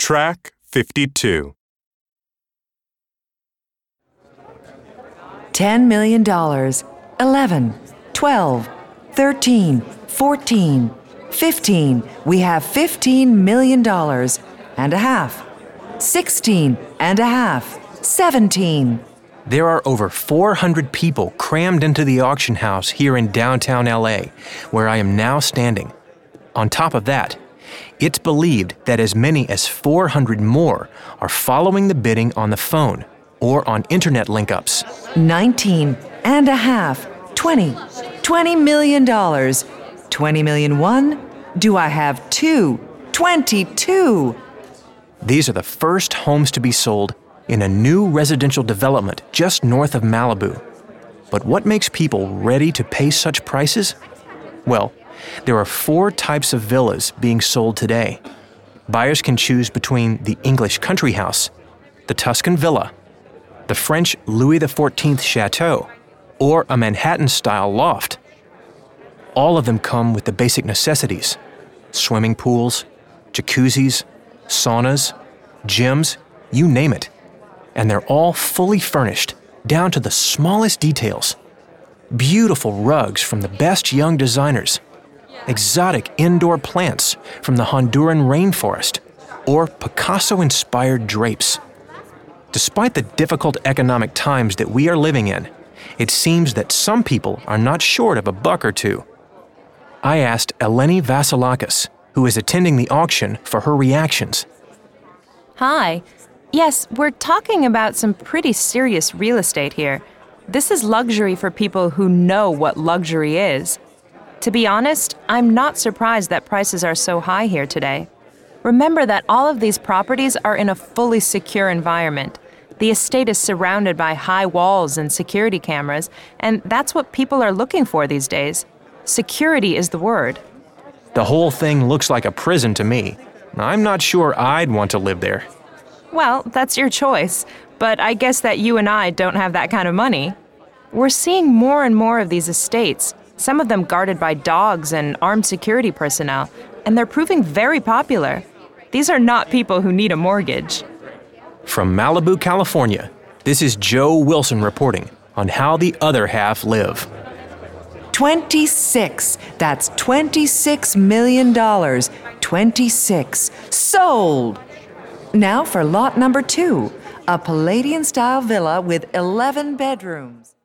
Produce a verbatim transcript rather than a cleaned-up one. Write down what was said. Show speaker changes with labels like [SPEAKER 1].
[SPEAKER 1] Track fifty-two.
[SPEAKER 2] ten million dollars, eleven, twelve, thirteen, fourteen, fifteen. We have fifteen million dollars and a half. sixteen and a half. seventeen.
[SPEAKER 3] There are over four hundred people crammed into the auction house here in downtown L A, where I am now standing. On top of that, it's believed that as many as four hundred more are following the bidding on the phone or on internet link-ups.
[SPEAKER 2] nineteen and a half. twenty. twenty million dollars. twenty million one. Do I have two? twenty-two.
[SPEAKER 3] These are the first homes to be sold in a new residential development just north of Malibu. But what makes people ready to pay such prices? Well, there are four types of villas being sold today. Buyers can choose between the English country house, the Tuscan villa, the French Louis the fourteenth chateau, or a Manhattan-style loft. All of them come with the basic necessities: swimming pools, jacuzzis, saunas, gyms, you name it. And they're all fully furnished, down to the smallest details. Beautiful rugs from the best young designers, exotic indoor plants from the Honduran rainforest, or Picasso-inspired drapes. Despite the difficult economic times that we are living in, it seems that some people are not short of a buck or two. I asked Eleni Vasilakis, who is attending the auction, for her reactions.
[SPEAKER 4] Hi. Yes, we're talking about some pretty serious real estate here. This is luxury for people who know what luxury is. To be honest, I'm not surprised that prices are so high here today. Remember that all of these properties are in a fully secure environment. The estate is surrounded by high walls and security cameras, and that's what people are looking for these days. Security is the word.
[SPEAKER 3] The whole thing looks like a prison to me. I'm not sure I'd want to live there.
[SPEAKER 4] Well, that's your choice, but I guess that you and I don't have that kind of money. We're seeing more and more of these estates, some of them guarded by dogs and armed security personnel, and they're proving very popular. These are not people who need a mortgage.
[SPEAKER 3] From Malibu, California, this is Joe Wilson reporting on how the other half live.
[SPEAKER 2] twenty-six. That's twenty-six million dollars. twenty-six. Sold! Now for lot number two, a Palladian-style villa with eleven bedrooms.